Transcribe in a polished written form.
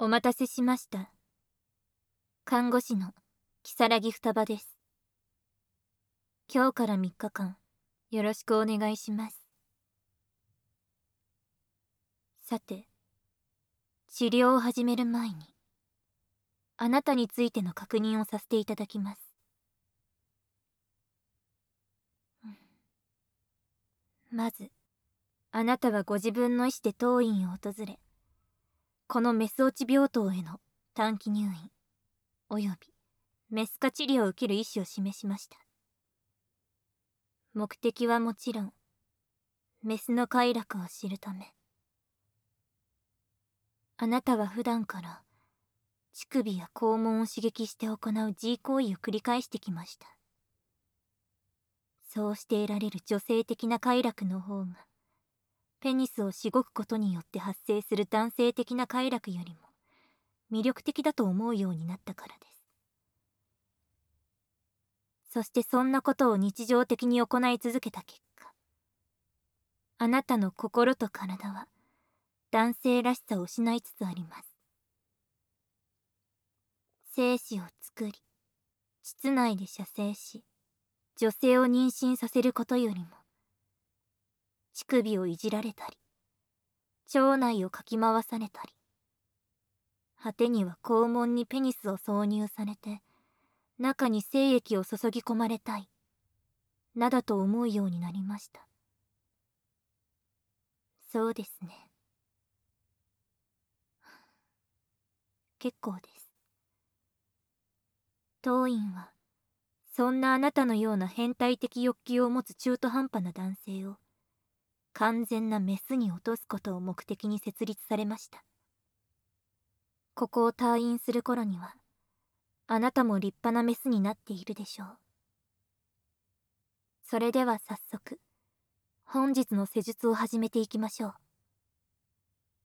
お待たせしました。看護師の如月双葉です。今日から3日間、よろしくお願いします。さて、治療を始める前に、あなたについての確認をさせていただきます。まず、あなたはご自分の意思で当院を訪れ、このメス落ち病棟への短期入院、およびメス化治療を受ける意思を示しました。目的はもちろん、メスの快楽を知るため。あなたは普段から乳首や肛門を刺激して行う G 行為を繰り返してきました。そうして得られる女性的な快楽の方が、ペニスをしごくことによって発生する男性的な快楽よりも魅力的だと思うようになったからです。そしてそんなことを日常的に行い続けた結果、あなたの心と体は男性らしさを失いつつあります。精子を作り、膣内で射精し、女性を妊娠させることよりも、乳首をいじられたり、腸内をかき回されたり、果てには肛門にペニスを挿入されて、中に精液を注ぎ込まれたい、などと思うようになりました。そうですね。結構です。当院は、そんなあなたのような変態的欲求を持つ中途半端な男性を、完全なメスに落とすことを目的に設立されました。ここを退院する頃には、あなたも立派なメスになっているでしょう。それでは早速、本日の施術を始めていきましょう。